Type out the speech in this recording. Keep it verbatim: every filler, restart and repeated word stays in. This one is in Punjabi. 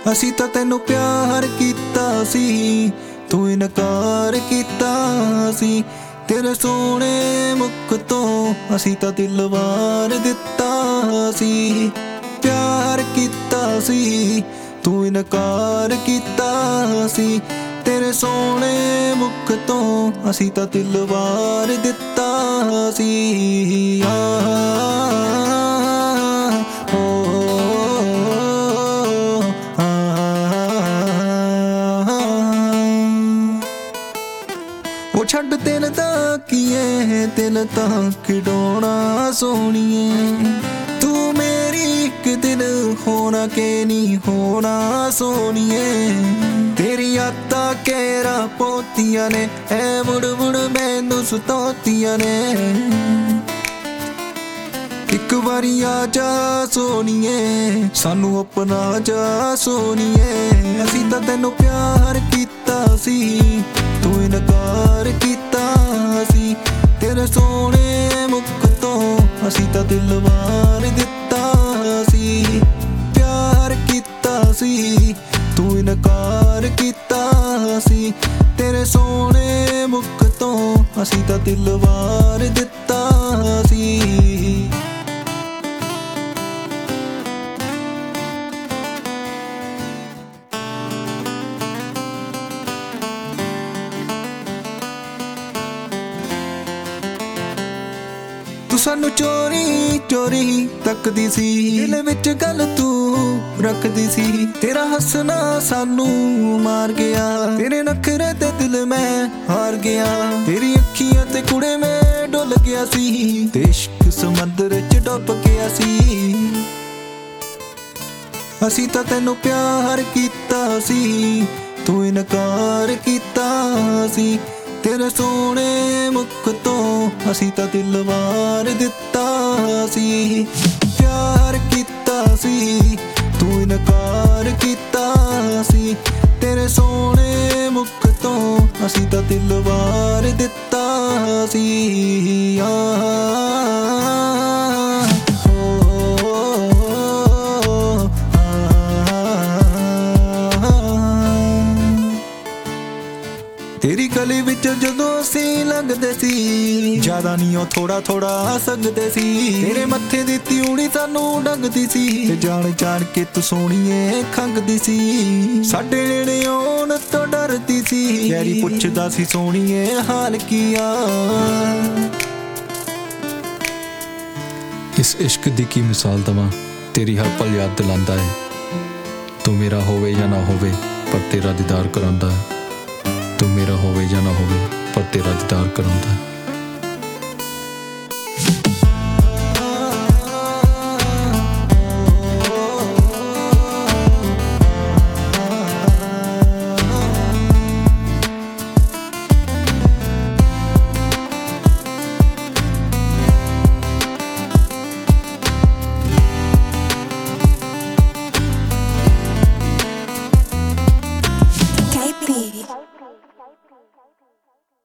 ਅਸੀਂ ਤਾਂ ਤੈਨੂੰ ਪਿਆਰ ਕੀਤਾ ਸੀ, ਤੂੰ ਇਨਕਾਰ ਕੀਤਾ ਸੀ। ਤੇਰੇ ਸੋਹਣੇ ਮੁਖ ਤੋਂ ਅਸੀਂ ਤਾਂ ਦਿਲ ਵਾਰ ਦਿੱਤਾ ਸੀ। ਪਿਆਰ ਕੀਤਾ ਸੀ, ਤੂੰ ਇਨਕਾਰ ਕੀਤਾ ਸੀ। ਤੇਰੇ ਸੋਹਣੇ ਮੁਖ ਤੋਂ ਅਸੀਂ ਤਾਂ ਦਿਲ ਵਾਰ ਦਿੱਤਾ ਸੀ। ਆ ਉਹ ਛੱਡ ਦਿਲ ਤਾਂ ਕੀਏ, ਦਿਲ ਤਾਂ ਖਿਡੌਣਾ ਸੋਹਣੀਏ। ਤੂੰ ਮੇਰੀ ਇੱਕ ਦਿਨ ਹੋਣਾ ਕਿ ਨਹੀਂ ਹੋਣਾ ਸੋਹਣੀਏ। ਤੇਰੀ ਯਾਦਾਂ ਕਹਿਰਾ ਪੋਤੀਆਂ ਨੇ, ਐ ਮੁੜ ਮੁੜ ਮੈਨੂੰ ਸਤਾਉਂਦੀਆਂ ਨੇ। ਇੱਕ ਵਾਰੀ ਆ ਜਾ ਸੋਹਣੀਏ, ਸਾਨੂੰ ਅਪਣਾ ਜਾ ਸੋਹਣੀਏ। ਅਸੀਂ ਤਾਂ ਤੈਨੂੰ ਪਿਆਰ ਕੀਤਾ ਸੀ, ਤੂੰ ਇਨਕਾਰ ਕੀਤਾ ਸੀ। ਤੇਰੇ ਸੋਹਣੇ ਮੁਖ ਤੋਂ ਅਸੀਂ ਤਾਂ ਦਿਲ ਵਾਰ ਦਿੱਤਾ ਸੀ। ਪਿਆਰ ਕੀਤਾ ਸੀ, ਤੂੰ ਇਨਕਾਰ ਕੀਤਾ ਸੀ। ਤੇਰੇ ਸੋਹਣੇ ਮੁਖ ਤੋਂ ਅਸੀਂ ਤਾਂ ਦਿਲ ਵਾਰ ਦਿੱਤਾ ਸੀ। ਤੂੰ ਸਾਨੂੰ ਚੋਰੀ ਚੋਰੀ ਤੱਕਦੀ ਸੀ, ਦਿਲ ਵਿੱਚ ਗੱਲ ਤੂੰ ਰੱਖਦੀ ਸੀ। ਤੇਰਾ ਹੱਸਣਾ ਸਾਨੂੰ ਮਾਰ ਗਿਆ, ਤੇਰੇ ਨਖਰੇ ਤੇ ਦਿਲ ਮੈਂ ਹਾਰ ਗਿਆ। ਤੇਰੀ ਅੱਖੀਆਂ ਤੇ ਕੁੜੇ ਮੈਂ ਡੁੱਲ ਗਿਆ ਸੀ, ਤੇ ਇਸ਼ਕ ਸਮੁੰਦਰ ਚ ਡੁੱਬ ਗਿਆ ਸੀ। ਅਸੀਂ ਤਾਂ ਤੈਨੂੰ ਪਿਆਰ ਕੀਤਾ ਸੀ, ਤੂੰ ਇਨਕਾਰ ਕੀਤਾ ਸੀ। ਤੇਰੇ ਸੋਹਣੇ ਮੁਖ ਤੋਂ ਅਸੀਂ ਤਾਂ ਦਿਲ ਵਾਰ ਦਿੱਤਾ ਸੀ। ਪਿਆਰ ਕੀਤਾ ਸੀ, ਤੂੰ ਇਨਕਾਰ ਕੀਤਾ ਸੀ। ਤੇਰੇ ਸੋਹਣੇ ਮੁਖ ਤੋਂ ਅਸੀਂ ਤਾਂ ਦਿਲ ਵਾਰ ਦਿੱਤਾ ਸੀ। ਆ ਤੇਰੀ ਗਲੀ ਵਿੱਚ ਜਦੋਂ ਅਸੀਂ ਲੰਘਦੇ ਸੀ, ਜ਼ਿਆਦਾ ਨਹੀਂ ਉਹ ਥੋੜਾ ਥੋੜਾ ਸੰਗਦੇ ਸੀ। ਤੇਰੇ ਮੱਥੇ ਦੀ ਤਿਉੜੀ ਸਾਨੂੰ ਡੰਗਦੀ ਸੀ, ਤੇ ਜਾਣ ਜਾਣ ਕੇ ਤੂੰ ਸੋਹਣੀਏ ਖੰਗਦੀ ਸੀ। ਸਾਡੇ ਨੇੜੇ ਆਉਣ ਤੋਂ ਡਰਦੀ ਸੀ, ਯਾਰੀ ਪੁੱਛਦਾ ਸੀ ਸੋਹਣੀਏ ਹਾਲ ਕੀ ਆ। ਇਸ ਇਸ਼ਕ ਦੀ ਕੀ ਮਿਸਾਲ ਦਵਾਂ, ਤੇਰੀ ਹਰ ਪਲ ਯਾਦ ਦਿਲਾਂਦਾ ਹੈ। ਤੂੰ ਮੇਰਾ ਹੋਵੇ ਜਾਂ ਨਾ ਹੋਵੇ, ਪਰ ਤੇਰਾ ਦੀਦਾਰ ਕਰਾਉਂਦਾ ਹੈ। ਤੂੰ ਮੇਰਾ ਹੋਵੇ ਜਾਂ ਨਾ ਹੋਵੇ, ਪਰ ਤੇਰਾ ਦੀਦਾਰ ਕਰਾਉਂਦਾ ਹੈ।